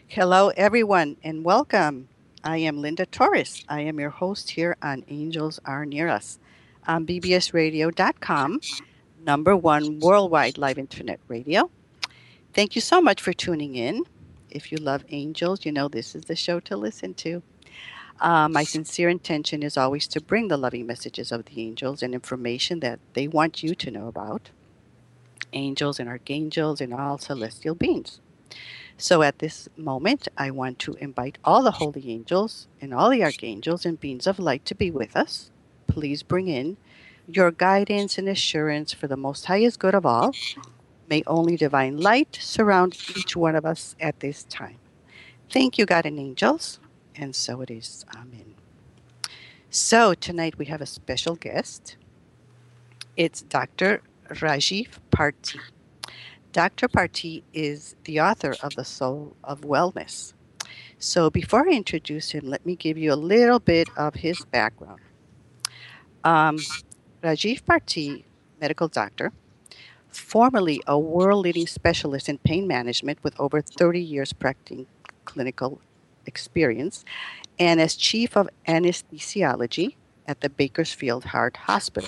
Hello, everyone, and welcome. I am Linda Torres. I am your host here on Angels Are Near Us on bbsradio.com, number one worldwide live internet radio. Thank you so much for tuning in. If you love angels, you know this is the show to listen to. My sincere intention is always to bring the loving messages of the angels and information that they want you to know about angels and archangels and all celestial beings. So at this moment, I want to invite all the holy angels and all the archangels and beings of light to be with us. Please bring in your guidance and assurance for the most highest good of all. May only divine light surround each one of us at this time. Thank you, God and angels. And so it is. Amen. So tonight we have a special guest. It's Dr. Rajiv Parti. Dr. Parti is the author of The Soul of Wellness. So before I introduce him, let me give you a little bit of his background. Rajiv Parti, medical doctor, formerly a world-leading specialist in pain management with over 30 years practicing clinical experience, and as chief of anesthesiology at the Bakersfield Heart Hospital.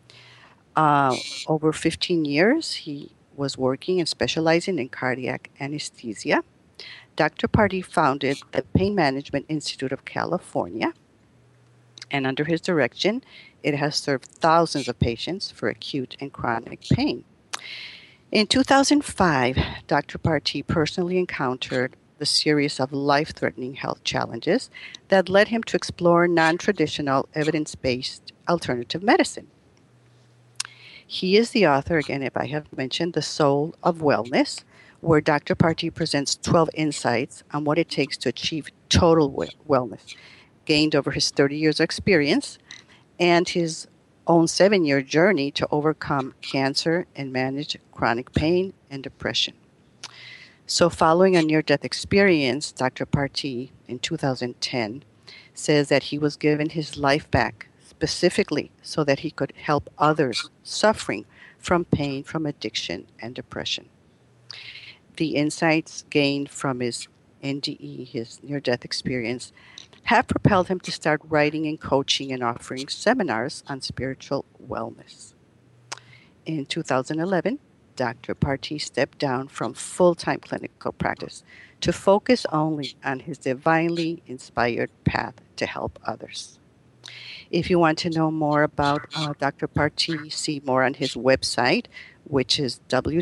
Over 15 years, he was working and specializing in cardiac anesthesia. Dr. Parti founded the Pain Management Institute of California, and under his direction, it has served thousands of patients for acute and chronic pain. In 2005, Dr. Parti personally encountered the series of life-threatening health challenges that led him to explore non-traditional, evidence-based alternative medicine. He is the author, again, if I have mentioned, The Soul of Wellness, where Dr. Parti presents 12 insights on what it takes to achieve total wellness, gained over his 30 years of experience, and his own 7-year journey to overcome cancer and manage chronic pain and depression. So, following a near death experience, Dr. Parti in 2010 says that he was given his life back specifically so that he could help others suffering from pain, from addiction, and depression. The insights gained from his NDE, his near death experience, have propelled him to start writing and coaching and offering seminars on spiritual wellness. In 2011, Dr. Parti stepped down from full-time clinical practice to focus only on his divinely inspired path to help others. If you want to know more about Dr. Parti, see more on his website, which is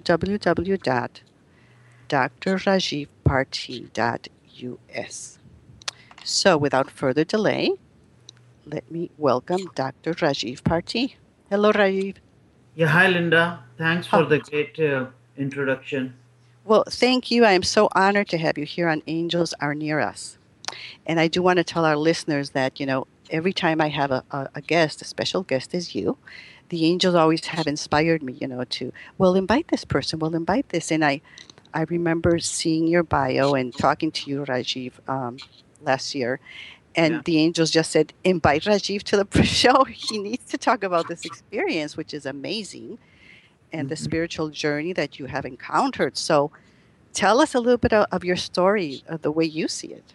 www.drrajivparti.us. So, without further delay, let me welcome Dr. Rajiv Parti. Hello, Rajiv. Yeah, hi Linda. Thanks Oh, for the great introduction. well, thank you. I am so honored to have you here on Angels Are Near Us. And I do want to tell our listeners that, every time I have a guest, a special guest is you, the angels always have inspired me, to, well, invite this person, well, invite this. And I remember seeing your bio and talking to you, Rajiv, last year. Yeah. And the angels just said, invite Rajiv to the show. He needs to talk about this experience, which is amazing, and the Mhm. spiritual journey that you have encountered. So tell us a little bit of your story, the way you see it.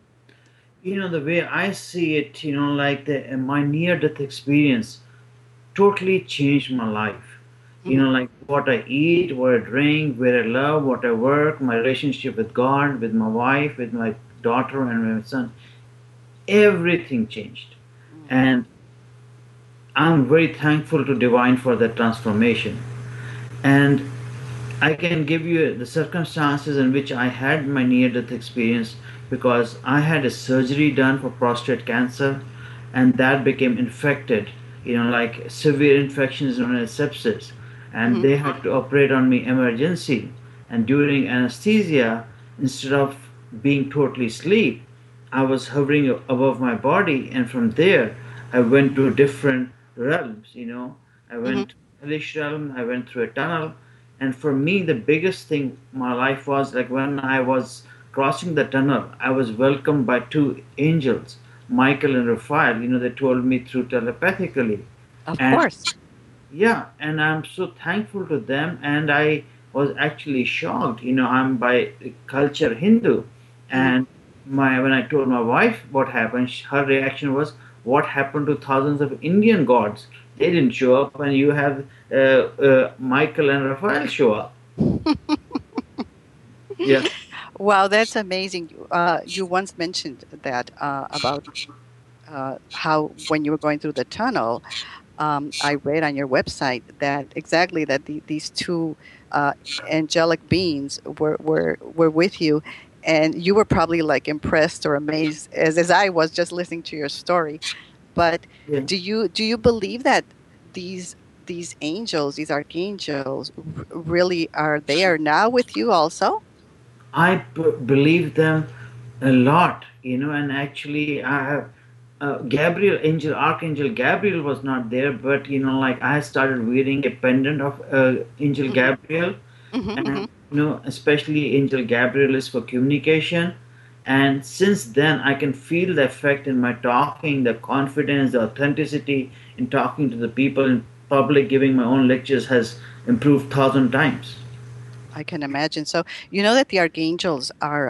The way I see it, like my near-death experience totally changed my life. Hmm. Like what I eat, what I drink, where I love, what I work, my relationship with God, with my wife, with my daughter and my son, everything changed. And I'm very thankful to Divine for that transformation. And I can give you the circumstances in which I had my near death experience because I had a surgery done for prostate cancer and that became infected, like severe infections known as sepsis. And Hmm. they had to operate on me emergency. And during anesthesia, instead of being totally asleep, I was hovering above my body, and from there, I went to different realms. I Hmm. went hellish realm, I went through a tunnel, and for me, the biggest thing my life was like when I was crossing the tunnel, I was welcomed by two angels, Michael and Raphael. They told me through telepathically, Of and course. yeah, and I'm so thankful to them. And I was actually shocked. I'm by culture Hindu, Mhm. And when I told my wife what happened, her reaction was, "What happened to thousands of Indian gods? They didn't show up, and you have Michael and Raphael show up." Yeah, Wow, that's amazing. You once mentioned that about how when you were going through the tunnel, I read on your website that exactly that these two uh, angelic beings were with you, and you were probably like impressed or amazed as I was just listening to your story. But yeah. do you believe that these these angels, these archangels, really are there now with you also? I believe them a lot, and actually, I have Gabriel, Archangel Gabriel was not there, but like I started wearing a pendant of Angel Hmm. Gabriel, Hmm. Hmm. and especially Angel Gabriel is for communication. And since then, I can feel the effect in my talking, the confidence, the authenticity in talking to the people in public, giving my own lectures has improved 1,000 times. I can imagine. So you know that the archangels are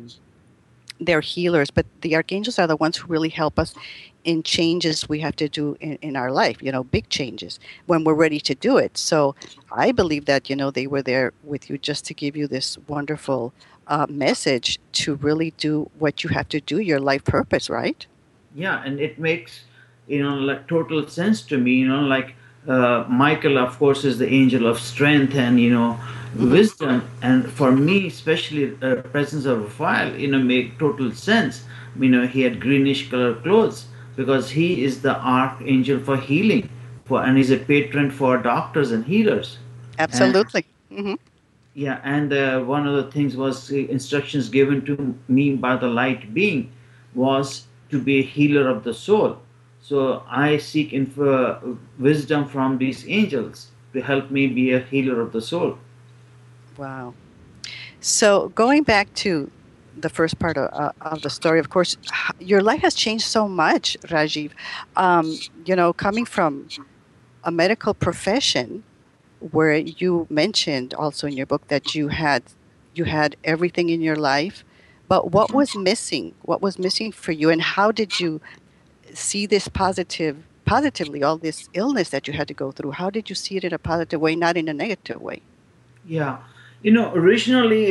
they're healers, but the archangels are the ones who really help us in changes we have to do in our life, big changes when we're ready to do it. So I believe that, they were there with you just to give you this wonderful message to really do what you have to do, your life purpose, right? Yeah, and it makes like total sense to me. Like Michael, of course, is the angel of strength and Hmm. wisdom, and for me, especially presence of Raphael, make total sense. He had greenish color clothes because he is the archangel for healing, and he's a patron for doctors and healers. And Absolutely. Hmm. yeah, and one of the things was instructions given to me by the light being was to be a healer of the soul. So I seek wisdom from these angels to help me be a healer of the soul. Wow. So going back to the first part of the story, of course, your life has changed so much, Rajiv. Coming from a medical profession where you mentioned also in your book that you had everything in your life, but what was missing? What was missing for you, and how did you see this positively, all this illness that you had to go through? How did you see it in a positive way, not in a negative way? Yeah, originally,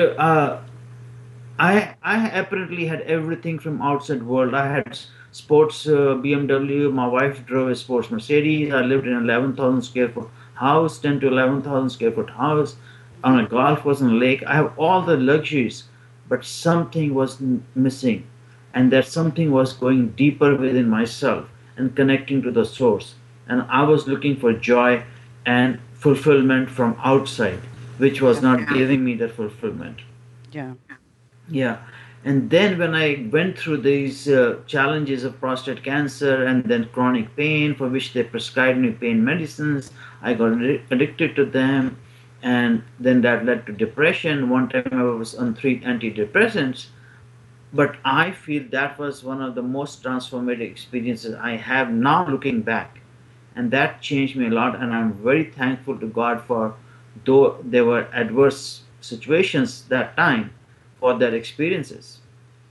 I apparently had everything from outside world. I had sports BMW. My wife drove a sports Mercedes. I lived in 11,000 square foot house, 10 to 11,000 square foot house on Hmm. a golf course on a lake. I have all the luxuries, but something was missing, and that something was going deeper within myself and connecting to the source. And I was looking for joy and fulfillment from outside, which was Yeah, not giving me that fulfillment. yeah. Yeah. And then when I went through these challenges of prostate cancer and then chronic pain, for which they prescribed me pain medicines, I got addicted to them. And then that led to depression. One time I was on 3 antidepressants. But I feel that was one of the most transformative experiences I have now looking back. And that changed me a lot. And I'm very thankful to God for, though there were adverse situations that time, for that experiences.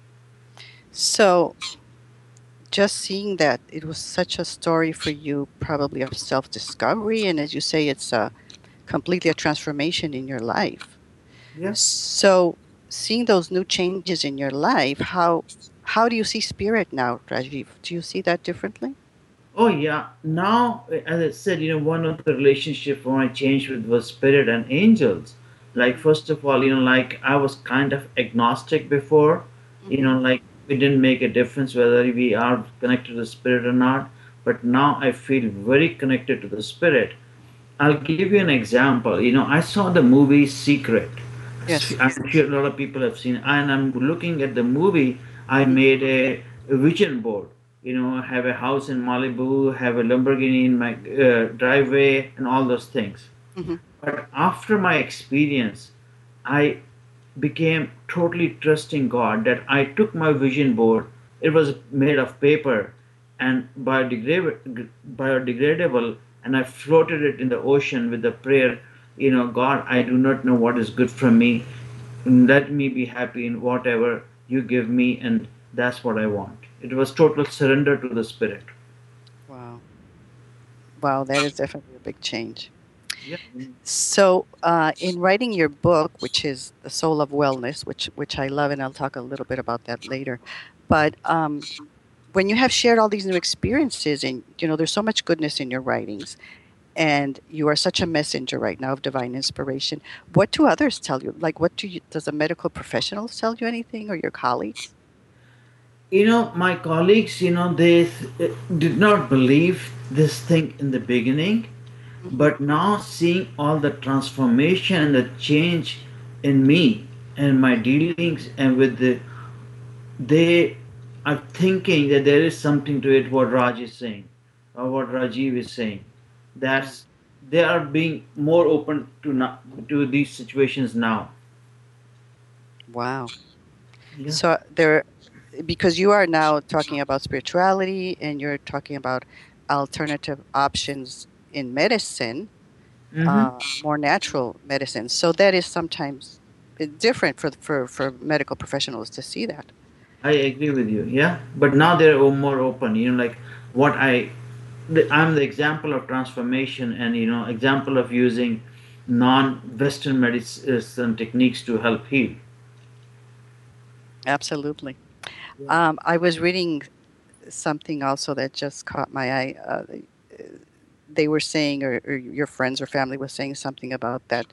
So just seeing that it was such a story for you, probably of self-discovery, and as you say, it's completely a transformation in your life. Yeah. So, seeing those new changes in your life, how do you see spirit now, Rajiv? Do you see that differently? Oh yeah. Now, as I said, one of the relationship when I changed with was spirit and angels. Like Hmm. first of all, like I was kind of agnostic before. Hmm. Like it didn't make a difference whether we are connected to the spirit or not. But now I feel very connected to the spirit. I'll give you an example. I saw the movie Secret. Yes. I'm sure a lot of people have seen, and I'm looking at the movie. I Hmm. made a vision board. Have a house in Malibu, have a Lamborghini in my driveway, and all those things. Hmm. But after my experience, I became totally trusting God that I took my vision board. It was made of paper and biodegradable, and I floated it in the ocean with the prayer, God, I do not know what is good for me. let me be happy in whatever you give me, and that's what I want. It was total surrender to the spirit. Wow. Wow, that is definitely a big change. Yeah. So, in writing your book, which is The Soul of Wellness, which I love, and I'll talk a little bit about that later, but when you have shared all these new experiences, and there's so much goodness in your writings, and you are such a messenger right now of divine inspiration. What do others tell you? Like, does a medical professional tell you anything, or your colleagues? My colleagues, did not believe this thing in the beginning, Hmm. but now seeing all the transformation and the change in me and my dealings and they are thinking that there is something to it, what Raj is saying, or what Rajiv is saying. Yeah. That's they are being more open to these situations now. Wow. Yeah. So there, because you are now talking about spirituality and you're talking about alternative options in medicine, Mm-hmm. more natural medicine. So that is sometimes different for medical professionals to see that. I agree with you. Yeah, but now they're more open. Like what I'm the example of transformation, and example of using non-Western medicine techniques to help heal. Absolutely. Yeah. I was reading something also that just caught my eye. They were saying, or your friends or family was saying something about that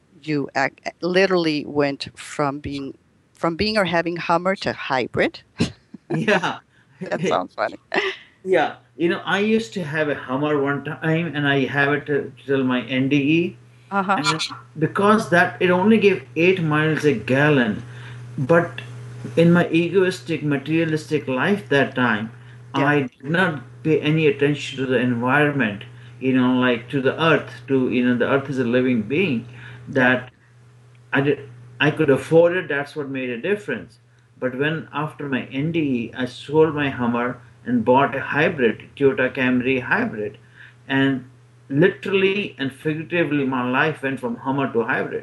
literally went from being or having Hummer to hybrid. Yeah. That sounds funny. Yeah, I used to have a Hummer one time, and I have it till my NDE, Uh huh. and because that it only gave 8 miles a gallon, but in my egoistic, materialistic life that time, Yeah. I did not pay any attention to the environment. Like to the earth. To the earth is a living being. Yeah. That I did, I could afford it. That's what made a difference. But when after my NDE, I sold my Hummer and bought a hybrid, Toyota Camry hybrid, and literally and figuratively, my life went from Hummer to hybrid.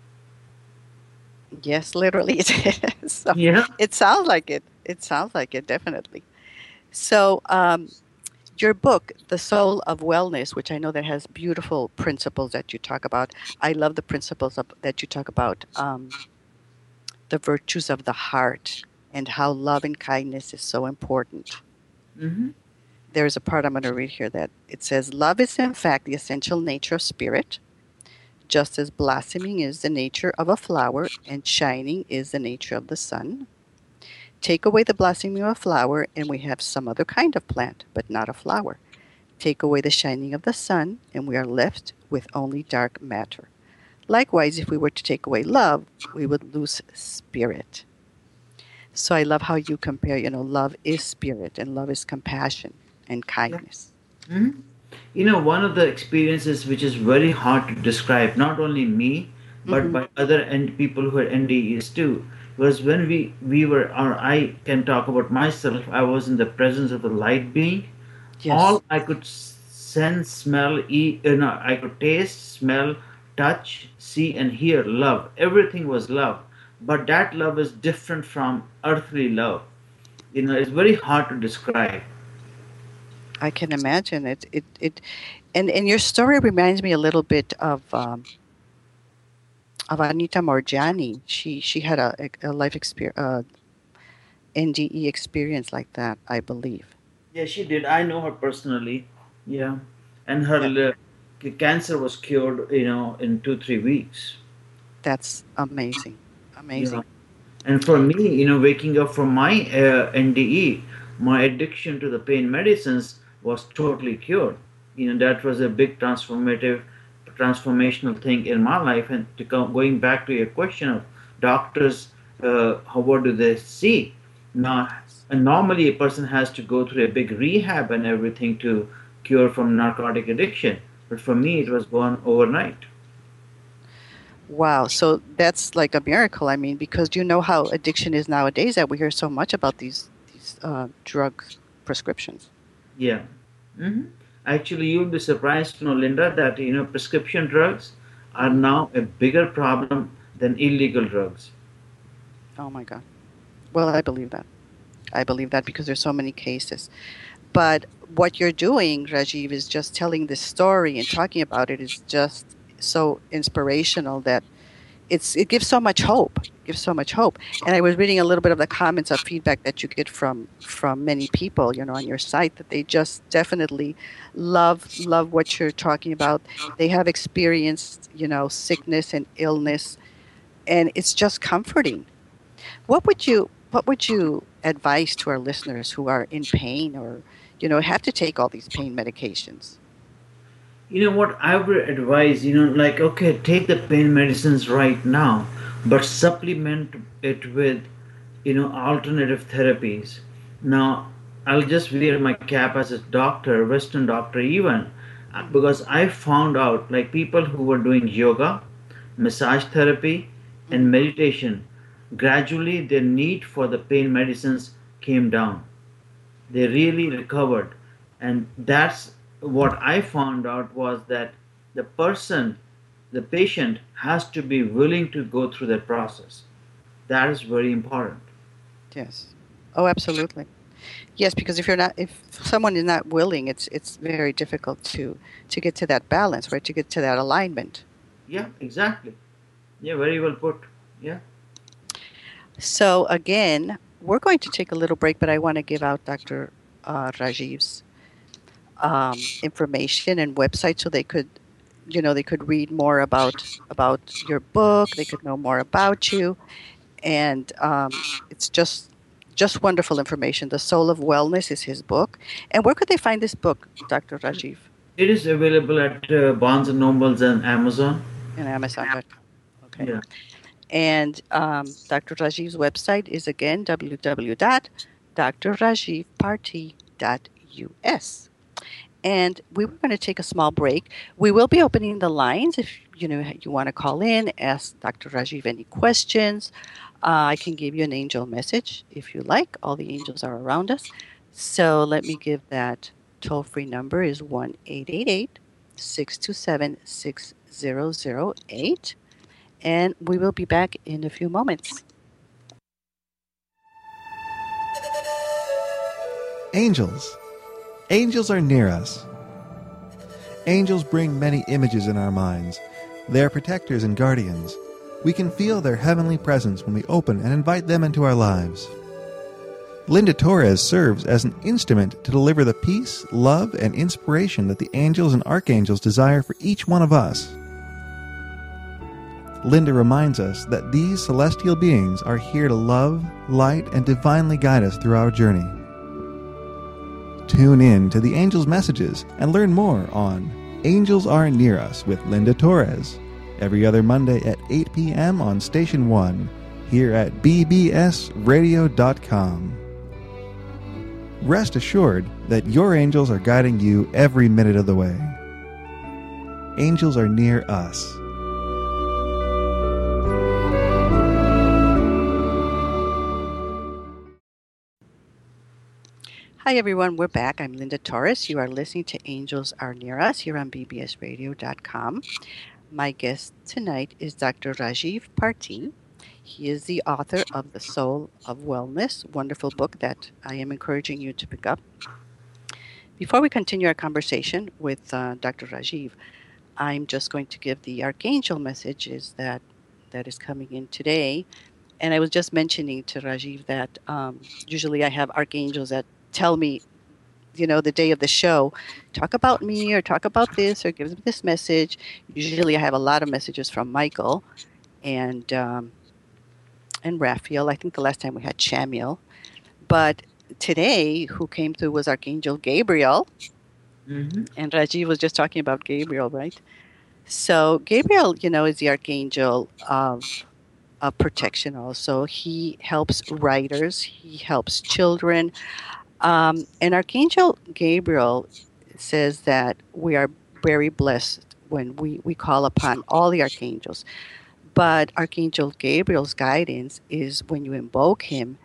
Yes, literally it is. So Yeah. it sounds like it. It sounds like it, definitely. So, your book, The Soul of Wellness, which I know that has beautiful principles that you talk about. I love the principles that you talk about, the virtues of the heart and how love and kindness is so important. Hmm. There's a part I'm going to read here that it says, love is in fact the essential nature of spirit, just as blossoming is the nature of a flower and shining is the nature of the sun. Take away the blossoming of a flower, and we have some other kind of plant, but not a flower. Take away the shining of the sun, and we are left with only dark matter. Likewise, if we were to take away love, we would lose spirit. So I love how you compare, love is spirit and love is compassion and Yeah. kindness. Hmm. One of the experiences which is very hard to describe, not only me, but Hmm. by other people who are NDEs too, was when we were, or I can talk about myself, I was in the presence of the light being. Yes. All I could sense, smell, eat, I could taste, smell, touch, see, and hear love. Everything was love. But that love is different from earthly love. It's very hard to describe. I can imagine and your story reminds me a little bit of Anita Morjani. She had a life experience, NDE experience like that, I believe. Yeah, she did. I know her personally. Yeah. And her Yeah, cancer was cured, in 2, 3 weeks. that's amazing, Yeah. amazing. And for me, waking up from my NDE, my addiction to the pain medicines was totally cured. That was a big transformational thing in my life. And going back to your question of doctors, what do they see? Now, and normally a person has to go through a big rehab and everything to cure from narcotic addiction. But for me, it was gone overnight. Wow, so that's like a miracle. I mean, because you know how addiction is nowadays that we hear so much about these drug prescriptions. Yeah. Hmm. Actually, you'll be surprised to know, Linda, that prescription drugs are Hmm. now a bigger problem than illegal drugs. Oh my God. Well, I believe that. I believe that because there's so many cases. But what you're doing, Rajiv, is just telling this story and talking about it is just so inspirational that it gives so much hope. It gives so much hope. And I was reading a little bit of the comments of feedback that you get from many people, on your site, that they just definitely love what you're talking about. They have experienced, sickness and illness, and it's just comforting. What would you advise to our listeners who are in pain or, have to take all these pain medications? You know what I would advise, like, okay, take the pain medicines right now, but supplement it with, alternative therapies. Now, I'll just wear my cap as a doctor, Western doctor, even, because I found out, like, people who were doing yoga, massage therapy, and Mm-hmm. meditation, gradually their need for the pain medicines came down. They really recovered. And that's what I found out, was that the person, the patient, has to be willing to go through that process. That is very important. Yes. Oh, absolutely. Yes, because if someone is not willing, it's very difficult to get to that balance, right? To get to that alignment. Yeah, exactly. Yeah, very well put. Yeah. So again, we're going to take a little break, but I want to give out Dr. Rajiv's information and website so they could read more about your book. They could know more about you, and it's just wonderful information. The Soul of Wellness is his book. And where could they find this book, Dr. Rajiv? It is available at Barnes and Nobles and Amazon. In Amazon.com. Okay. Yeah. And Dr. Rajiv's website is again www.drrajivparty.us. And we were going to take a small break. We will be opening the lines if you want to call in, ask Dr. Rajiv any questions. I can give you an angel message if you like. All the angels are around us. So let me give that toll-free number is 1-888-627-6008. And we will be back in a few moments. Angels. Angels are near us. Angels bring many images in our minds. They are protectors and guardians. We can feel their heavenly presence when we open and invite them into our lives. Linda Torres serves as an instrument to deliver the peace, love, and inspiration that the angels and archangels desire for each one of us. Linda reminds us that these celestial beings are here to love, light, and divinely guide us through our journey. Tune in to the angels' messages and learn more on Angels Are Near Us with Linda Torres, every other Monday at 8 p.m. on Station 1, here at bbsradio.com. Rest assured that your angels are guiding you every minute of the way. Angels are near us. Hi, everyone. We're back. I'm Linda Torres. You are listening to Angels Are Near Us here on bbsradio.com. My guest tonight is Dr. Rajiv Parti. He is the author of The Soul of Wellness, wonderful book that I am encouraging you to pick up. Before we continue our conversation with Dr. Rajiv, I'm just going to give the archangel messages that is coming in today. And I was just mentioning to Rajiv that usually I have archangels that tell me, the day of the show, talk about me or talk about this or give me this message. Usually I have a lot of messages from Michael and Raphael. I think the last time we had Shamiel. But today, who came through was Archangel Gabriel. Mm-hmm. And Rajiv was just talking about Gabriel, right? So Gabriel, is the archangel of protection also. He helps writers. He helps children. And Archangel Gabriel says that we are very blessed when we call upon all the archangels. But Archangel Gabriel's guidance is when you invoke him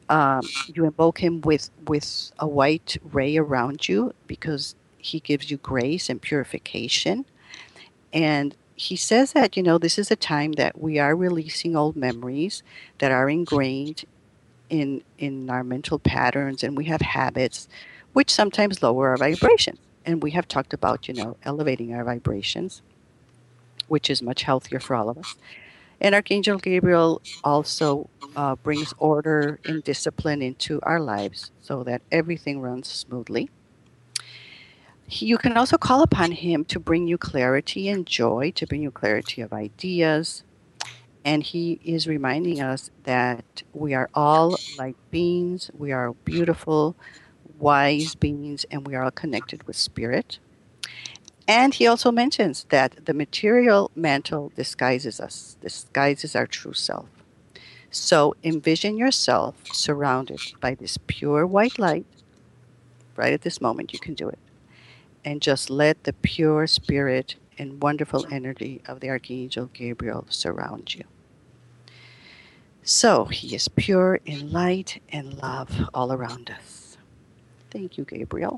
with a white ray around you because he gives you grace and purification. And he says that, this is a time that we are releasing old memories that are ingrained in our mental patterns, and we have habits which sometimes lower our vibrations. And we have talked about, elevating our vibrations, which is much healthier for all of us. And Archangel Gabriel also brings order and discipline into our lives so that everything runs smoothly. You can also call upon him to bring you clarity and joy, to bring you clarity of ideas. And he is reminding us that we are all light beings, we are beautiful, wise beings, and we are all connected with spirit. And he also mentions that the material mantle disguises us, disguises our true self. So envision yourself surrounded by this pure white light. Right at this moment, you can do it. And just let the pure spirit and wonderful energy of the Archangel Gabriel surround you. So he is pure in light and love all around us. Thank you, Gabriel.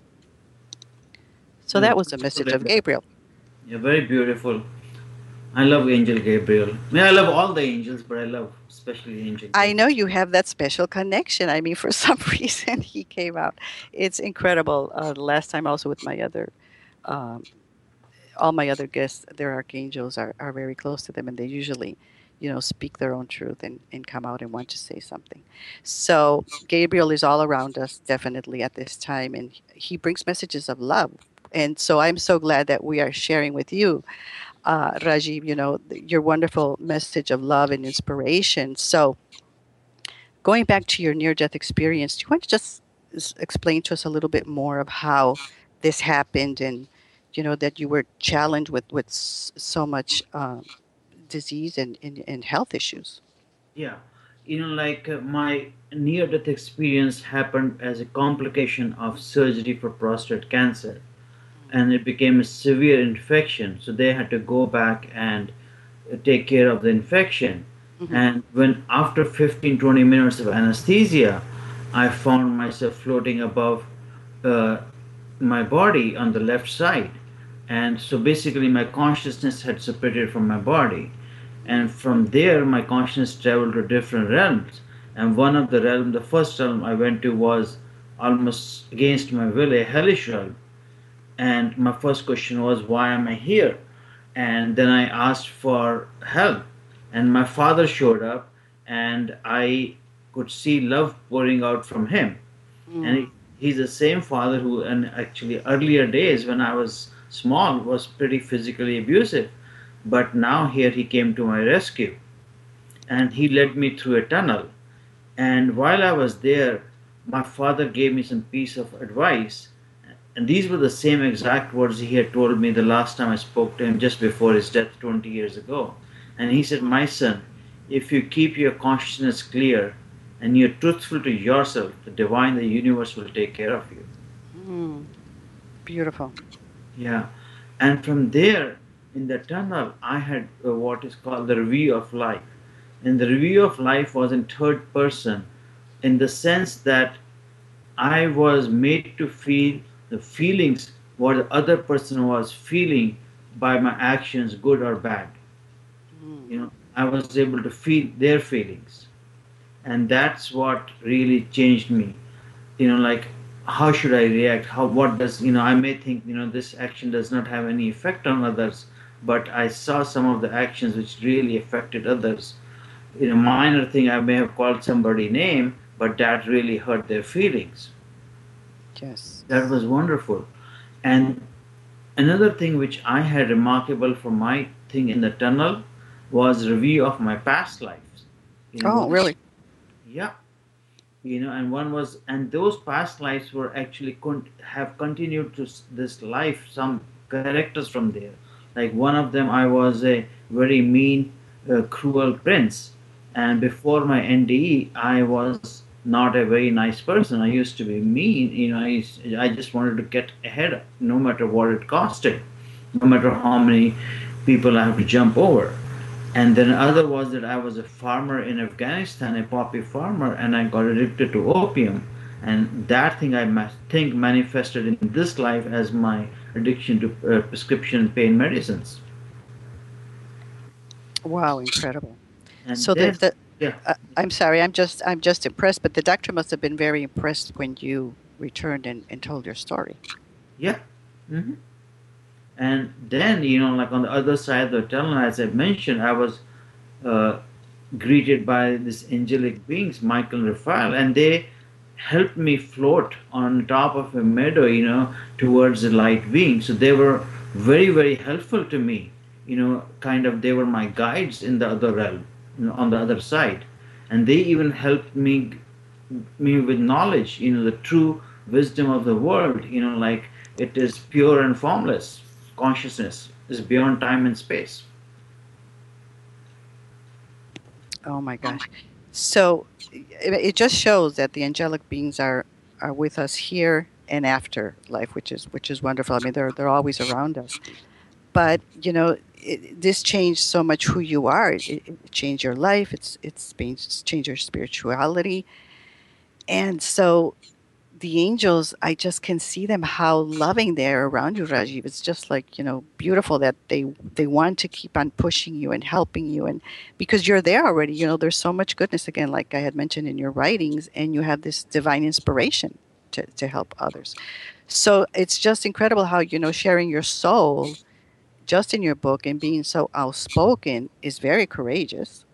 So that was the message of Gabriel. Yeah, very beautiful. I love Angel Gabriel. I mean, I love all the angels, but I love especially Angel Gabriel. I know you have that special connection. I mean, for some reason, he came out. It's incredible. Last time also with my other, all my other guests, their archangels are very close to them, and they usually, speak their own truth and come out and want to say something. So Gabriel is all around us, definitely at this time, and he brings messages of love. And so I'm so glad that we are sharing with you, Rajiv, your wonderful message of love and inspiration. So going back to your near-death experience, do you want to just explain to us a little bit more of how this happened, and that you were challenged with so much disease and health issues? Yeah, my near death experience happened as a complication of surgery for prostate cancer, and it became a severe infection. So they had to go back and take care of the infection. Mm-hmm. And when after 15-20 minutes of anesthesia, I found myself floating above uh, my body on the left side. And so basically, my consciousness had separated from my body. And from there, my consciousness traveled to different realms. And one of the realms, the first realm I went to was almost against my will, a hellish realm. And my first question was, why am I here? And then I asked for help. And my father showed up, and I could see love pouring out from him. And he's the same father who, in actually earlier days when I was small, was pretty physically abusive. But now here he came to my rescue, and he led me through a tunnel. And while I was there, my father gave me some piece of advice. And these were the same exact words he had told me the last time I spoke to him just before his death 20 years ago. And he said, my son, if you keep your consciousness clear and you're truthful to yourself, the divine, the universe will take care of you. Beautiful. Yeah. And from there, in the tunnel, I had what is called the review of life. And the review of life was in third person, in the sense that I was made to feel the feelings what the other person was feeling by my actions, good or bad. I was able to feel their feelings. And that's what really changed me. Like, how should I react? What does, I may think, this action does not have any effect on others, but I saw some of the actions which really affected others. Minor thing, I may have called somebody name, but that really hurt their feelings. Yes. That was wonderful. And another thing which I had remarkable for my thing in the tunnel was review of my past lives. Really? Yeah. And one was, and those past lives were actually have continued to this life, some characters from there. Like one of them, I was a very mean, cruel prince. And before my NDE, I was not a very nice person. I used to be mean. I just wanted to get ahead, no matter what it costed, no matter how many people I have to jump over. And then other was that I was a farmer in Afghanistan, a poppy farmer, and I got addicted to opium. And that thing I think manifested in this life as my addiction to prescription pain medicines. Wow, incredible. And So then, yeah, I'm sorry, I'm just impressed, but the doctor must have been very impressed when you returned and told your story. yeah. hmm And then, like on the other side of the tunnel, as I mentioned, I was uh, greeted by these angelic beings, Michael and Raphael, and they helped me float on top of a meadow, towards the light being. So they were very, very helpful to me. Kind of they were my guides in the other realm, on the other side, and they even helped me with knowledge, the true wisdom of the world. Like it is pure and formless. Consciousness is beyond time and space. Oh my gosh. So it just shows that the angelic beings are with us here and after life, which is wonderful. I mean, they're always around us. But this changed so much who you are. It changed your life. It's changed your spirituality. And so the angels, I just can see them how loving they are around you, Rajiv. It's just like, beautiful that they want to keep on pushing you and helping you, and because you're there already, there's so much goodness, again, like I had mentioned in your writings, and you have this divine inspiration to help others. So it's just incredible how, sharing your soul just in your book and being so outspoken is very courageous.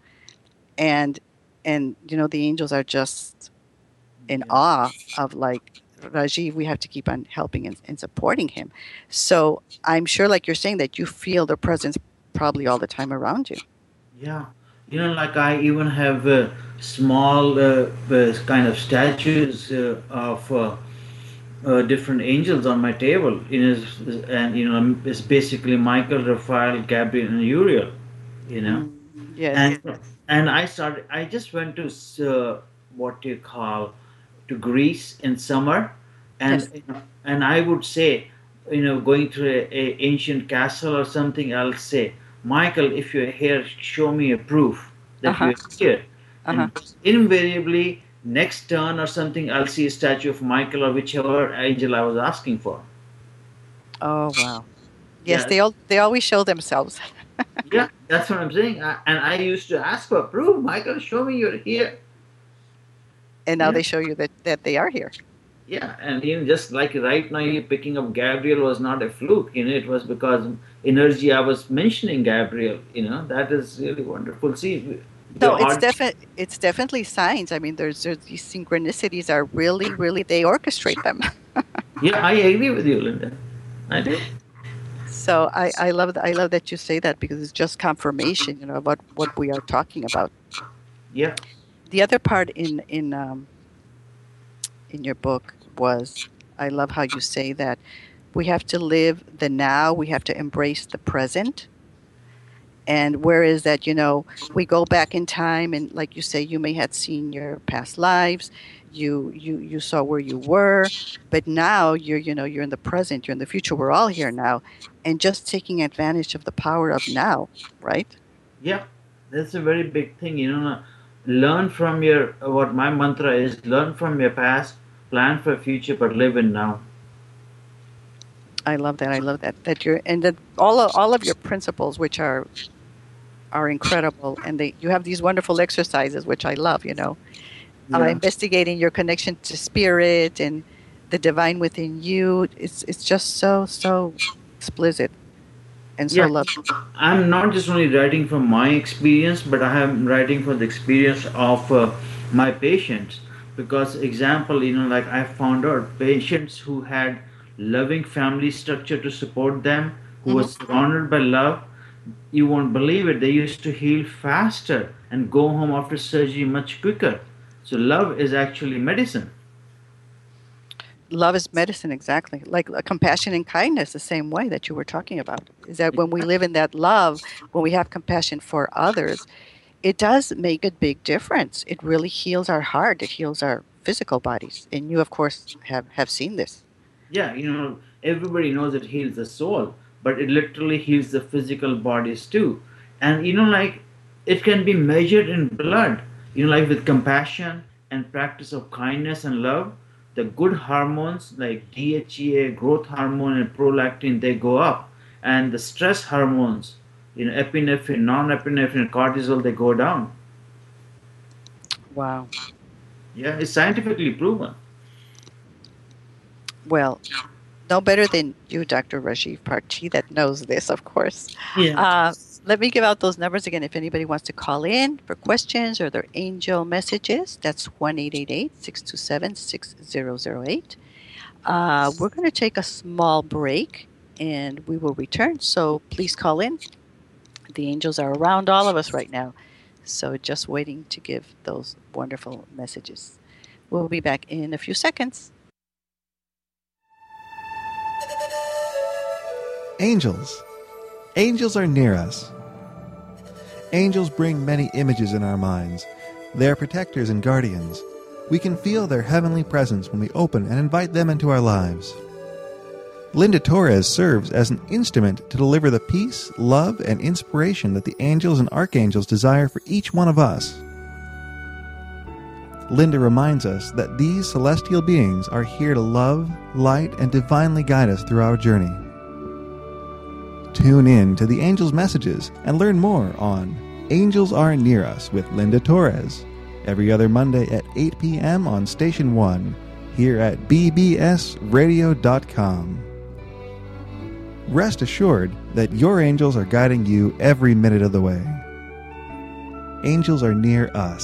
And the angels are just in Yeah. awe of, like, Rajiv, we have to keep on helping and supporting him. So I'm sure, like you're saying, that you feel their presence probably all the time around you. Yeah, like I even have small kind of statues of different angels on my table. And it's basically Michael, Raphael, Gabriel, and Uriel. You know, Mm, yes. and I just went to what you call to Greece in summer, and Yes. I would say, going to a ancient castle or something, I'll say, Michael, if you're here, show me a proof that Uh-huh. you're here, Uh-huh. and invariably next turn or something, I'll see a statue of Michael or whichever angel I was asking for. Oh, wow. Yes, Yeah, they always show themselves. yeah, that's what I'm saying. And I used to ask for proof. Michael, show me you're here. And now Yeah. they show you that they are here. Yeah, and just like right now, you picking up Gabriel was not a fluke. It was because energy. I was mentioning Gabriel. That is really wonderful. See, the No, it's art. definitely signs. I mean, there's these synchronicities are really, really, they orchestrate them. Yeah, I agree with you, Linda. I do. So I love that you say that, because it's just confirmation, of what we are talking about. Yeah, The other part in your book was, I love how you say that we have to live the now, we have to embrace the present. And whereas that, we go back in time, and like you say, you may have seen your past lives, you saw where you were, but now you're in the present, you're in the future. We're all here now, and just taking advantage of the power of now, right? yeah. That's a very big thing. Learn from your what my mantra is. Learn from your past, plan for future, but live in now. I love that. I love that you're, and that all of your principles, which are incredible, and you have these wonderful exercises, which I love. Yeah. Investigating your connection to spirit and the divine within you. It's just so explicit and so Yeah, lovely. I'm not just only writing from my experience, but I am writing from the experience of my patients. Because, example, like I found out patients who had loving family structure to support them, who Hmm. was surrounded by love, you won't believe it. They used to heal faster and go home after surgery much quicker. So, love is actually medicine. Love is medicine, exactly. Like compassion and kindness, the same way that you were talking about. Is that when we live in that love, when we have compassion for others, it does make a big difference. It really heals our heart. It heals our physical bodies. And you, of course, have seen this. Yeah, everybody knows it heals the soul, but it literally heals the physical bodies too. And like it can be measured in blood, like with compassion and practice of kindness and love, the good hormones like DHEA, growth hormone, and prolactin, they go up. And the stress hormones epinephrine, non-epinephrine, cortisol, they go down. Wow. Yeah, it's scientifically proven. Well, no better than you, Dr. Rajiv Parti, that knows this, of course. Yeah. Let me give out those numbers again. If anybody wants to call in for questions or their angel messages, that's 1-888-627-6008. We're going to take a small break and we will return. So please call in. The angels are around all of us right now. So just waiting to give those wonderful messages. We'll be back in a few seconds. Angels. Angels are near us. Angels bring many images in our minds. They are protectors and guardians. We can feel their heavenly presence when we open and invite them into our lives. Linda Torres serves as an instrument to deliver the peace, love, and inspiration that the angels and archangels desire for each one of us. Linda reminds us that these celestial beings are here to love, light, and divinely guide us through our journey. Tune in to the Angels' Messages and learn more on Angels Are Near Us with Linda Torres, every other Monday at 8 p.m. on Station 1, here at bbsradio.com. Rest assured that your angels are guiding you every minute of the way. Angels are near us.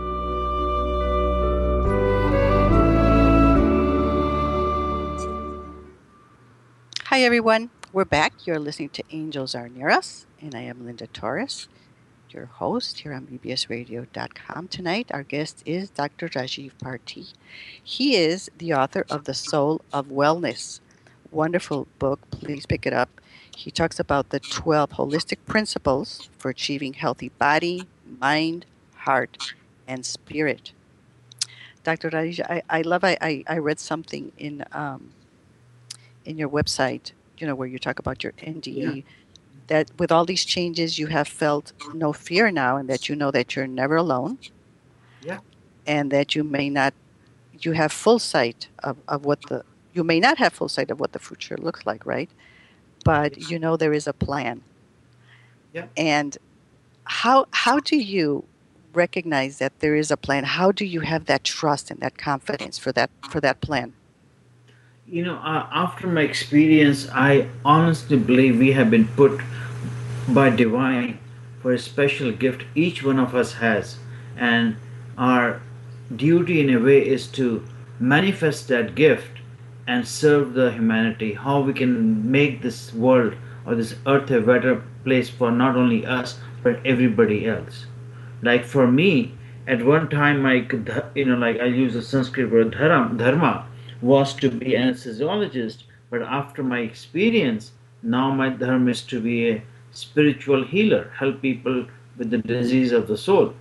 Hi, everyone. We're back. You're listening to Angels Are Near Us, and I am Linda Torres, your host here on bbsradio.com. Tonight, our guest is Dr. Rajiv Parti. He is the author of The Soul of Wellness. Wonderful book. Please pick it up. He talks about the 12 holistic principles for achieving healthy body, mind, heart, and spirit. Dr. Rajiv, I read something in your website, where you talk about your NDE, that with all these changes, you have felt no fear now, and that you know that you're never alone. Yeah. And that you have full sight of what you may not have full sight of what the future looks like, right? But you know there is a plan. Yeah. And how do you recognize that there is a plan? How do you have that trust and that confidence for that plan? After my experience, I honestly believe we have been put by divine for a special gift each one of us has, and our duty in a way is to manifest that gift and serve the humanity. How we can make this world or this earth a better place for not only us but everybody else. Like for me, at one time, like I use the Sanskrit word dharma was to be an anesthesiologist, but after my experience, now my dharma is to be a spiritual healer, help people with the disease of the soul.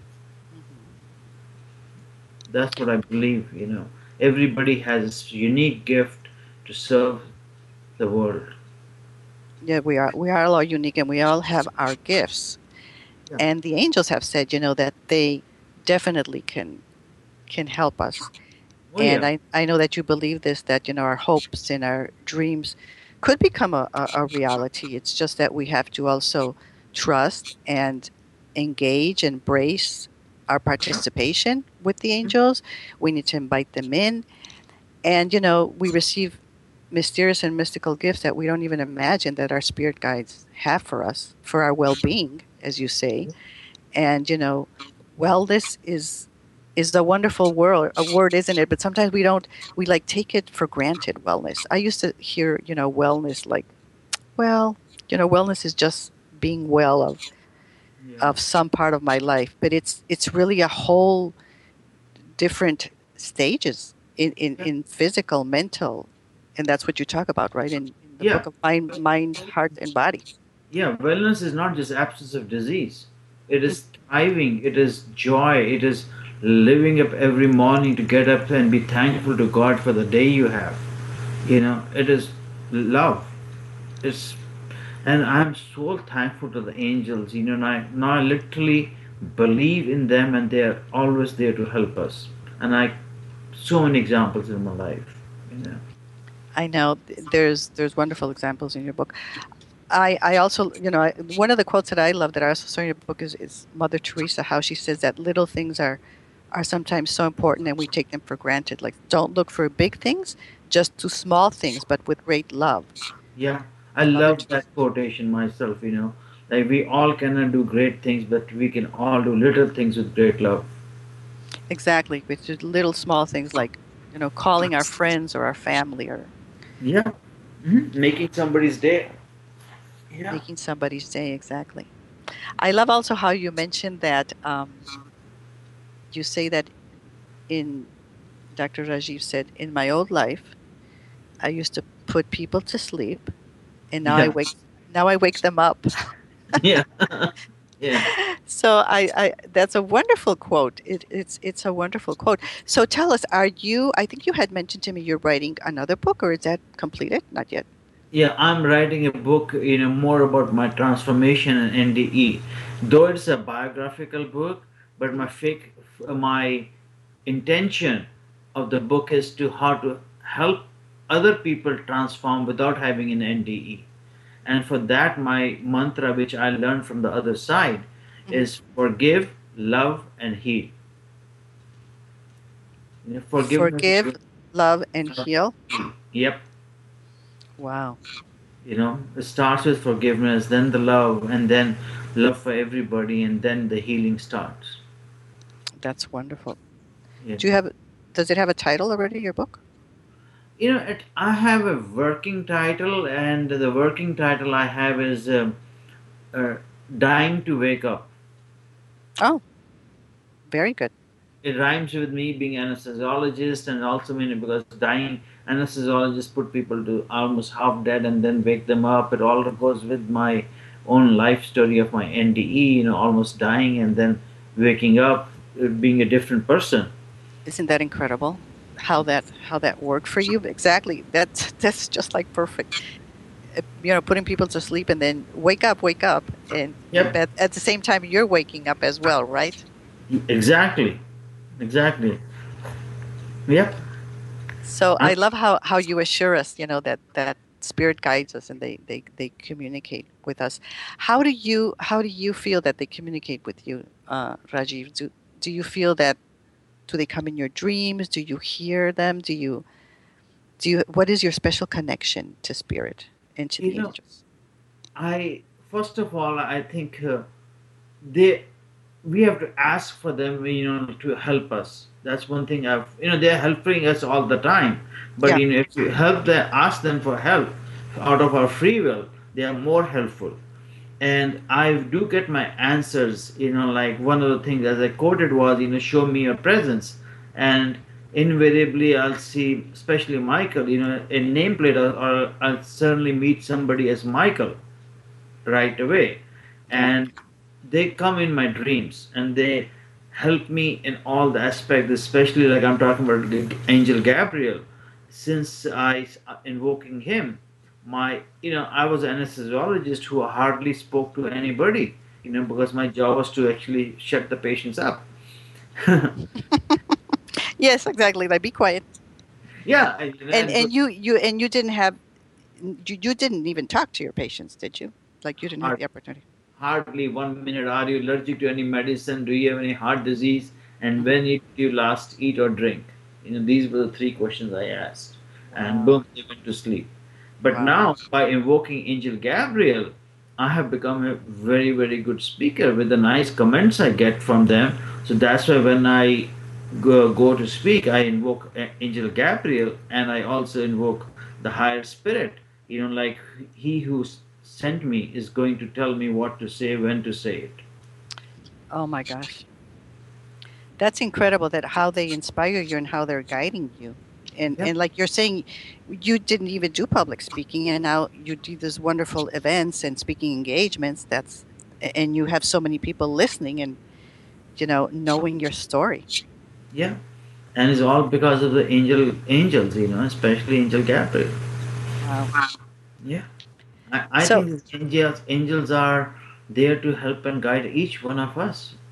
That's what I believe. Everybody has a unique gift to serve the world. Yeah, we are all unique, and we all have our gifts. Yeah. And the angels have said, that they definitely can help us. Oh, and yeah. I know that you believe this, that our hopes and our dreams could become a reality. It's just that we have to also trust and engage, embrace our participation with the angels. We need to invite them in. And, we receive mysterious and mystical gifts that we don't even imagine that our spirit guides have for us, for our well-being, as you say. And, wellness is a wonderful word, isn't it? But sometimes we take it for granted, wellness. I used to hear, wellness like, wellness is just being well of some part of my life. But it's really a whole different stages in physical, mental, and that's what you talk about, right? In the book of mind, heart, and body. Yeah, wellness is not just absence of disease. It is thriving, it is joy, it is living up every morning to get up and be thankful to God for the day you have. It is love. And I'm so thankful to the angels. Now I literally believe in them, and they are always there to help us. And so many examples in my life. I know there's wonderful examples in your book. I also, one of the quotes that I love that I also saw in your book is Mother Teresa, how she says that little things are sometimes so important and we take them for granted. Like, don't look for big things, just do small things, but with great love. Yeah, I Mother love Teresa. that quotation myself, Like we all cannot do great things, but we can all do little things with great love. Exactly, with just little small things like, calling our friends or our family or Yeah. Making somebody's day. Yeah. making somebody's day. Exactly. I love also how you mentioned that you say that in Dr. Rajiv said, in my old life, I used to put people to sleep, and Yeah. now I wake them up. Yeah. Yeah. So I that's a wonderful quote. It's a wonderful quote. So tell us, are you? I think you had mentioned to me you're writing another book, or is that completed? Not yet. Yeah, I'm writing a book, more about my transformation in NDE. Though it's a biographical book, but my intention of the book is to how to help other people transform without having an NDE. And for that, my mantra, which I learned from the other side, Mhm. is forgive, love, and heal. Forgiveness. Forgive, love, and heal. Yep. Wow, It starts with forgiveness, then the love, and then love for everybody, and then the healing starts. that's wonderful. Yeah. Do you have? Does it have a title already? Your book? I have a working title, and the working title I have is uh, Dying to Wake Up. Oh, very good. It rhymes with me being anesthesiologist, and also because dying anesthesiologists put people to almost half dead and then wake them up. It all goes with my own life story of my NDE, almost dying and then waking up, being a different person. Isn't that incredible? How that worked for you? Exactly. That's just like perfect. Putting people to sleep and then wake up, and Yep. at the same time you're waking up as well, right? Exactly. Exactly. Yep. So And I love how you assure us, that spirit guides us and they communicate with us. How do you feel that they communicate with you, Rajiv? Do you feel that, do they come in your dreams? Do you hear them? What is your special connection to spirit and to you the know, angels? I first of all, I think they we have to ask for them, to help us. That's one thing. They're helping us all the time, but Yeah. if you help them, ask them for help out of our free will, they are more helpful. And I do get my answers. Like one of the things as I quoted was, show me your presence, and invariably I'll see, especially Michael, a nameplate, or I'll certainly meet somebody as Michael right away. Yeah. And they come in my dreams and they help me in all the aspects, especially like I'm talking about the angel Gabriel. Since I invoking him, I was an anesthesiologist who hardly spoke to anybody, because my job was to actually shut the patients up. Yes, exactly. Like, be quiet. Yeah, And and and you didn't have, you didn't even talk to your patients, did you? Like, you didn't have hard, the opportunity. hardly 1 minute. Are you allergic to any medicine? Do you have any heart disease? And Mhm. when did you last eat or drink? These were the three questions I asked. And Wow. boom, they went to sleep. But Wow. now, by invoking Angel Gabriel, I have become a very, very good speaker with the nice comments I get from them. So that's why when I go to speak, I invoke Angel Gabriel, and I also invoke the higher spirit. Like he who sent me is going to tell me what to say, when to say it. Oh my gosh. That's incredible, that how they inspire you and how they're guiding you. And Yep. and like you're saying, you didn't even do public speaking, and now you do these wonderful events and speaking engagements. And you have so many people listening and, knowing your story. Yeah. And it's all because of the angels, especially Angel Gabriel. Wow. Yeah. I So think angels are there to help and guide each one of us.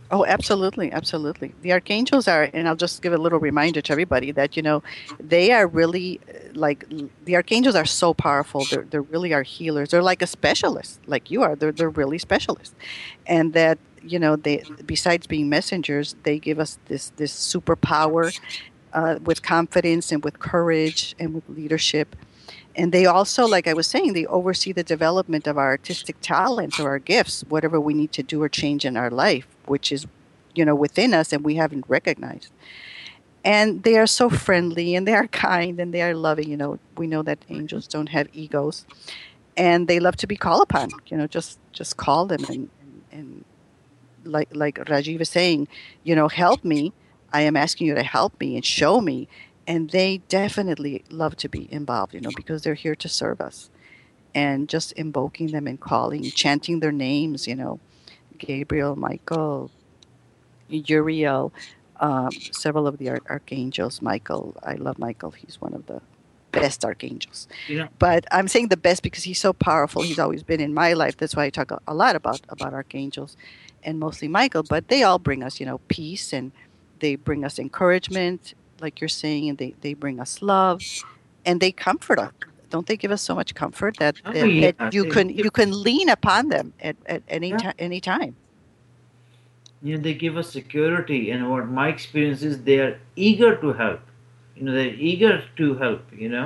Oh, absolutely, absolutely. The archangels are, and I'll just give a little reminder to everybody that they are really the archangels are so powerful. They're really our healers. They're like a specialist, like you are. They're really specialists, and that they, besides being messengers, they give us this superpower with confidence and with courage and with leadership. And they also, like I was saying, they oversee the development of our artistic talents or our gifts, whatever we need to do or change in our life, which is, within us and we haven't recognized. And they are so friendly and they are kind and they are loving. We know that angels don't have egos and they love to be called upon. Just call them and like Rajiv is saying, help me. I am asking you to help me and show me. And they definitely love to be involved, because they're here to serve us. And just invoking them and calling, chanting their names, Gabriel, Michael, Uriel, several of the archangels. Michael, I love Michael. He's one of the best archangels. But I'm saying the best because he's so powerful. He's always been in my life. That's why I talk a lot about archangels, and mostly Michael. But they all bring us, peace, and they bring us encouragement, like you're saying, and they bring us love, and they comfort us. Don't they give us so much comfort that, that you can lean upon them at any time? They give us security, and what my experience is, they are eager to help. They're eager to help.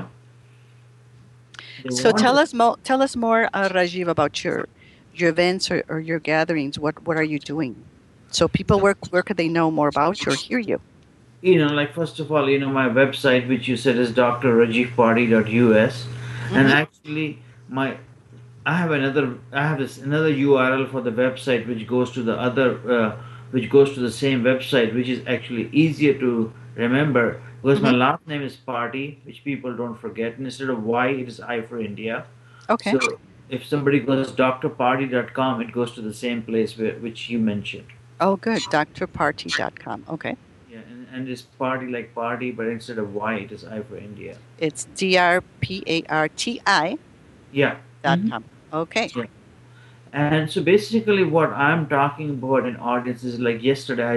So tell us more, Rajiv, about your events or your gatherings. What are you doing? So people, where could they know more about you or hear you? Like first of all, my website, which you said is drrajivparty.us, and actually I have another URL for the website which goes to the same website, which is actually easier to remember because my last name is Party, which people don't forget. And instead of Y, it is I for India. Okay. So if somebody goes drparty.com, it goes to the same place which you mentioned. Oh, good. drparty.com. Okay. Yeah, and it's party like party, but instead of Y, it is I for India. It's drparti. Yeah. .com. Okay. Yeah. And so basically, what I'm talking about in audience is like yesterday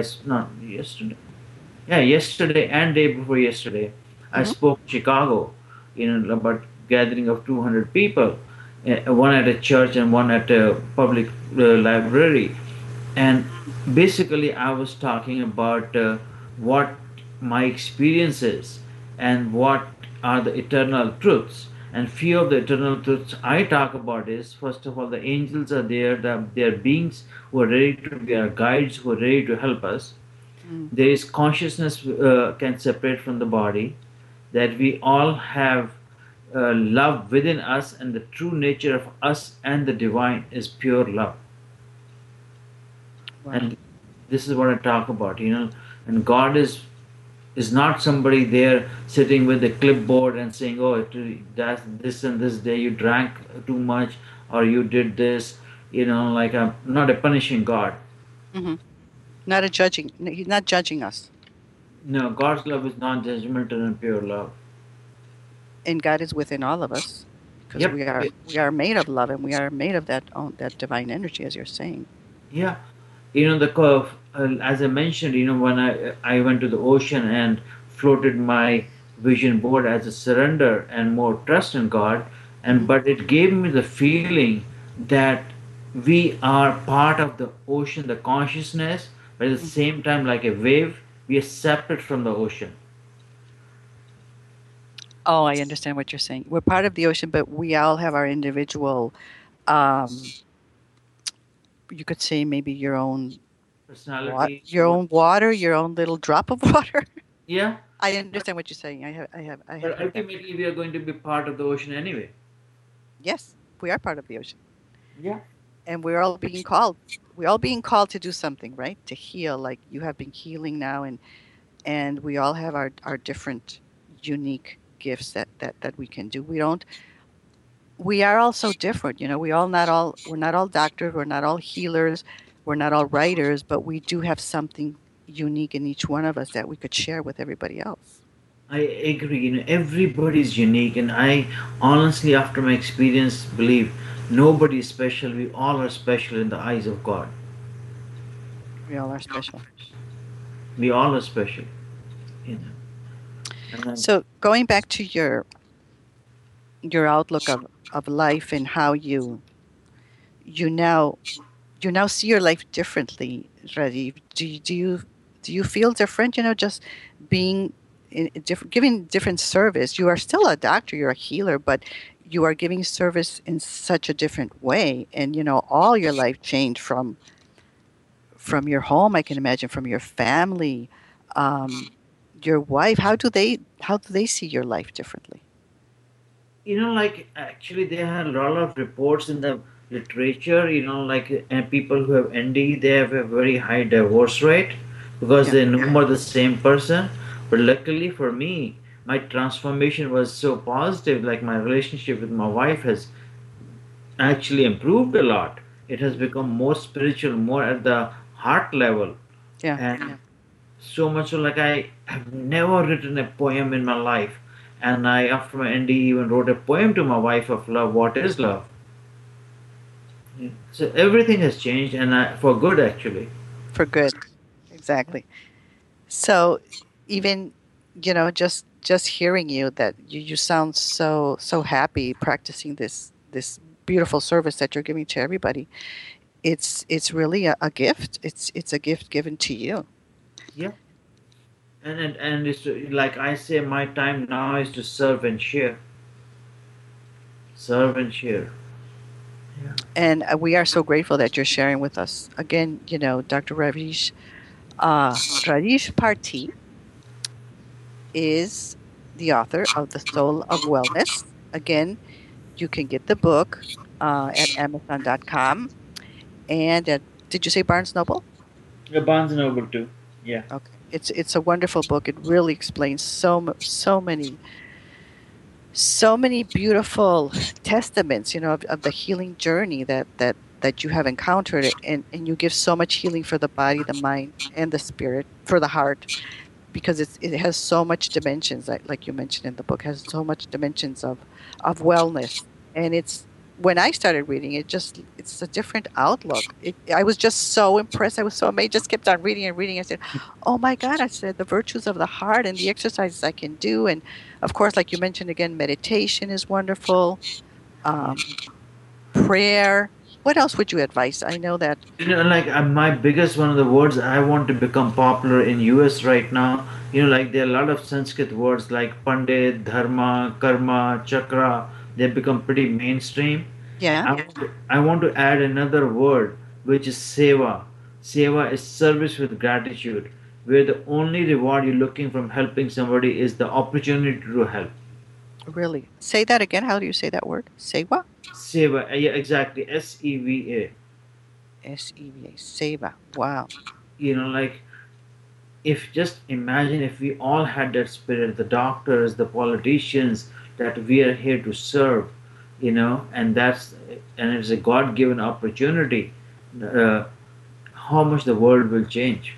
and day before yesterday, I spoke in Chicago, about gathering of 200 people, one at a church and one at a public library, and basically I was talking about what my experience is and what are the eternal truths. And few of the eternal truths I talk about is, first of all, the angels are there. They are beings who are ready to be our guides, who are ready to help us. There is consciousness can separate from the body, that we all have love within us, and the true nature of us and the divine is pure love. Wow. And this is what I talk about, and God is not somebody there sitting with a clipboard and saying, oh, that's this and this day you drank too much or you did this, like I'm not a punishing God. Not a judging. He's not judging us. No, God's love is non-judgmental and pure love. And God is within all of us because we are made of love, and we are made of that divine energy, as you're saying. Yeah. As I mentioned, when I went to the ocean and floated my vision board as a surrender and more trust in God, but it gave me the feeling that we are part of the ocean, the consciousness, but at the same time, like a wave, we are separate from the ocean. Oh, I understand what you're saying. We're part of the ocean, but we all have our individual, you could say maybe your own personality, your own water, your own little drop of water. Yeah. I understand what you're saying. I have. But ultimately, we are going to be part of the ocean anyway. Yes, we are part of the ocean. Yeah. And we're all being called. We're all being called to do something, right? To heal, like you have been healing now, and we all have our different, unique gifts that we can do. We are all so different, we're not all doctors, we're not all healers, we're not all writers, but we do have something unique in each one of us that we could share with everybody else. I agree. Everybody's unique, and I honestly, after my experience, believe nobody is special. We all are special in the eyes of God. We all are special. We all are special, you know. And then, So going back to your outlook of life and how you now you now see your life differently, Rajiv. Do you feel different? Just being in different, giving different service. You are still a doctor. You're a healer, but you are giving service in such a different way. And all your life changed from your home. I can imagine from your family, um, your wife. How do they see your life differently? like actually they had a lot of reports in the literature, like and people who have ND, they have a very high divorce rate because Yeah. they no more the same person. But luckily for me, my transformation was so positive. Like my relationship with my wife has actually improved a lot. It has become more spiritual, more at the heart level. Yeah. And so much so, like I have never written a poem in my life. And I, after my ND, even wrote a poem to my wife of love. What is love? Yeah. So everything has changed, and for good actually. For good. Exactly. So even just hearing you, that you sound so happy practicing this beautiful service that you're giving to everybody. It's really a gift. It's a gift given to you. Yeah. And it's like I say, my time now is to serve and share. Serve and share. Yeah. And we are so grateful that you're sharing with us again. Dr. Rajesh Parti is the author of The Soul of Wellness. Again, you can get the book at Amazon.com and did you say Barnes Noble? Barnes and Noble too. Yeah. Okay, it's a wonderful book. It really explains so many beautiful testaments, of the healing journey that you have encountered, and you give so much healing for the body, the mind, and the spirit, for the heart, because it has so much dimensions, like you mentioned in the book, has so much dimensions of wellness. And it's when I started reading it, just it's a different outlook. I was just so impressed. I was so amazed. Just kept on reading and reading. I said, "Oh my God!" I said, "The virtues of the heart and the exercises I can do." And of course, like you mentioned again, meditation is wonderful. Um, Prayer. What else would you advise? I know that. Like my biggest one of the words I want to become popular in US right now. Like there are a lot of Sanskrit words like Pandit, Dharma, Karma, Chakra. They become pretty mainstream. Yeah. I want to add another word which is Seva. Seva is service with gratitude, where the only reward you're looking from helping somebody is the opportunity to help. Really. Say that again. How do you say that word? Seva? Seva, yeah, exactly. SEVA. SEVA. Seva. Wow. Like if just imagine if we all had that spirit, the doctors, the politicians, that we are here to serve, and it's a God-given opportunity. uh, how much the world will change.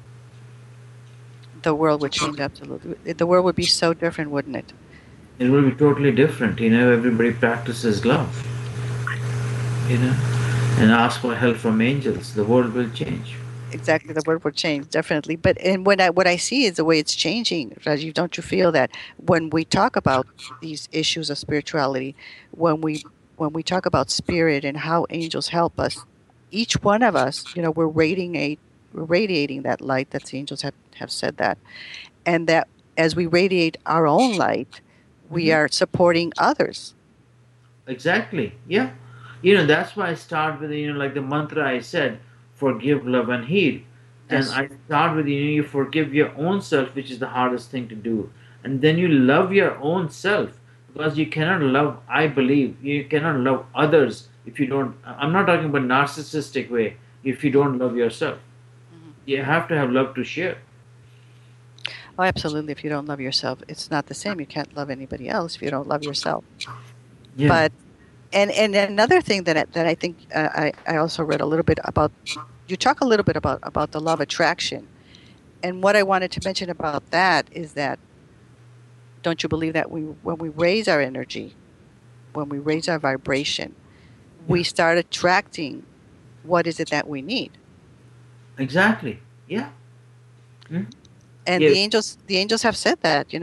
The world would change absolutely. The world would be so different, wouldn't it? It will be totally different. Everybody practices love, you know and ask for help from angels. The world will change. Exactly, the world would change definitely. But and what I see is the way it's changing, Rajiv. Don't you feel that when we talk about these issues of spirituality, when we talk about spirit and how angels help us, each one of us, we're radiating that light. That the angels have said that, and that as we radiate our own light, we Mhm. are supporting others. Exactly. Yeah. That's why I start with, like the mantra I said, forgive, love, and heal. And Yes, I start with, you forgive your own self, which is the hardest thing to do. And then you love your own self, because you cannot love, I believe, you cannot love others if you don't. I'm not talking about narcissistic way, if you don't love yourself. hmm. You have to have love to share. Oh, absolutely. If you don't love yourself, it's not the same. You can't love anybody else if you don't love yourself. Yeah. But and another thing that I think I also read a little bit about. You talk a little bit about the law of attraction, and what I wanted to mention about that is that don't you believe that when we raise our energy, when we raise our vibration, Yeah. we start attracting what is it that we need? Exactly. Yeah. Mhm. And Yeah. the angels have said that,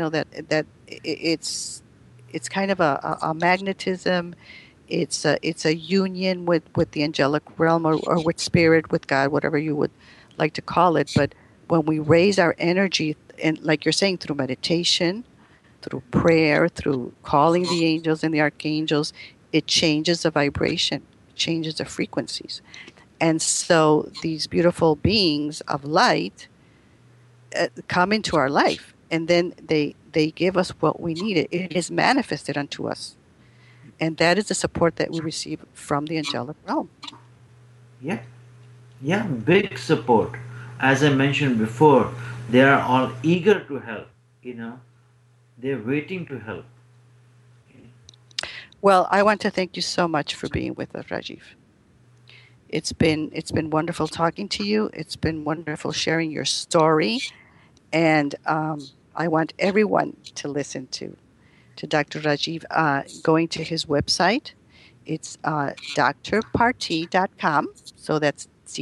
it's kind of a magnetism. It's a union with the angelic realm, or with spirit, with God, whatever you would like to call it. But when we raise our energy, and like you're saying, through meditation, through prayer, through calling the angels and the archangels, it changes the vibration, changes the frequencies. And so these beautiful beings of light come into our life, and then they give us what we need. It is manifested unto us, and that is the support that we receive from the angelic realm. Yeah. Yeah. Big support. As I mentioned before, they are all eager to help. You know, they're waiting to help. Well, I want to thank you so much for being with us, Rajiv. It's been wonderful talking to you. It's been wonderful sharing your story, and I want everyone to listen to Dr. Rajiv, going to his website. It's drparti.com. So that's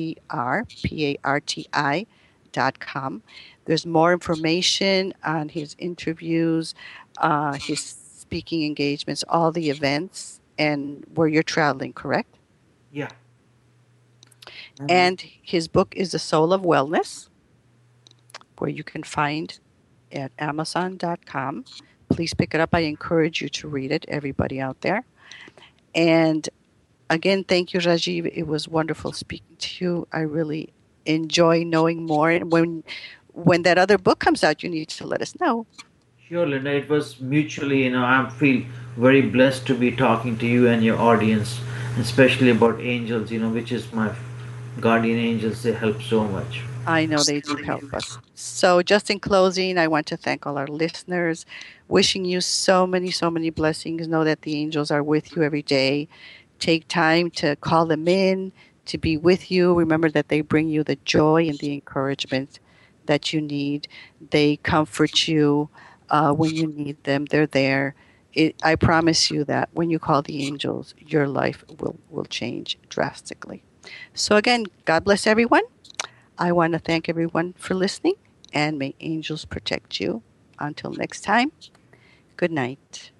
drparti.com. There's more information on his interviews, his speaking engagements, all the events, and where you're traveling, correct? Yeah. Mhm. And his book is The Soul of Wellness, where you can find at amazon.com. Please pick it up. I encourage you to read it, everybody out there. And again, thank you, Rajiv. It was wonderful speaking to you. I really enjoy knowing more. And when that other book comes out, you need to let us know. Sure, Linda. It was mutually, I feel very blessed to be talking to you and your audience, especially about angels, which is my guardian angels. They help so much. I know they do help us. So, just in closing, I want to thank all our listeners, wishing you so many blessings. Know that the angels are with you every day. Take time to call them in, to be with you. Remember that they bring you the joy and the encouragement that you need. They comfort you when you need them. They're there. I promise you that when you call the angels, your life will change drastically. So, again, God bless everyone. I want to thank everyone for listening, and may angels protect you. Until next time, good night.